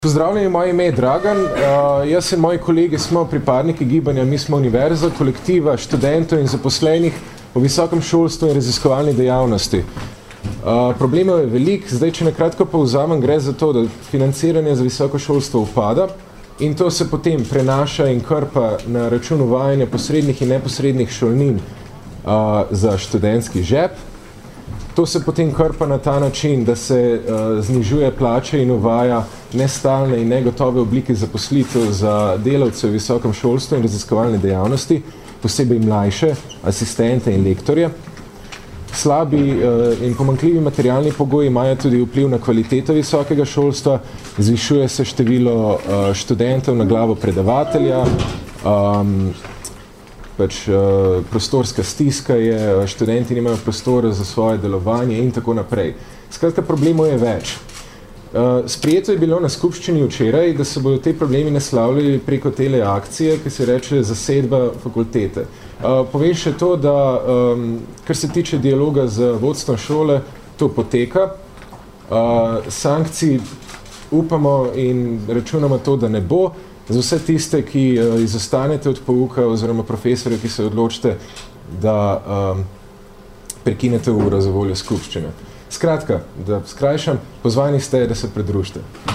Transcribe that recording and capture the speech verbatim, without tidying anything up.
Pozdravljeni, moje ime je Dragan. Uh, jaz in moji kolegi smo pripadniki gibanja Mi smo univerza, kolektiva študentov in zaposlenih v visokem šolstvu in raziskovalni dejavnosti. Uh, problemov je velik, zdaj, če nakratko povzamem, gre za to, da financiranje za visoko šolstvo upada in to se potem prenaša in krpa na račun uvajanja posrednih in neposrednih šolnin uh, za študentski žep. To se potem krpa na ta način, da se uh, znižuje plače in uvaja nestalne in negotove oblike zaposlitev za delavce v visokem šolstvu in raziskovalne dejavnosti, posebej mlajše, asistente in lektorje. Slabi uh, in pomanjkljivi materialni pogoji imajo tudi vpliv na kvaliteto visokega šolstva, zvišuje se število uh, študentov na glavo predavatelja, um, pač uh, prostorska stiska je, študenti nimajo prostora za svoje delovanje in tako naprej. Skratka, problemov je več. Uh, sprijeto je bilo na skupščini včeraj, da se bodo te problemi naslavljali preko tele akcije, ki se reče zasedba fakultete. Uh, povem še to, da um, kar se tiče dialoga z vodstvom šole, to poteka. Uh, sankcij upamo in računamo to, da ne bo. Za vse tiste, ki uh, izostanete od pouka oziroma profesorje, ki se odločite, da um, prekinete uro za voljo skupščine. Skratka, da skrajšam, pozvani ste, da se pridružite.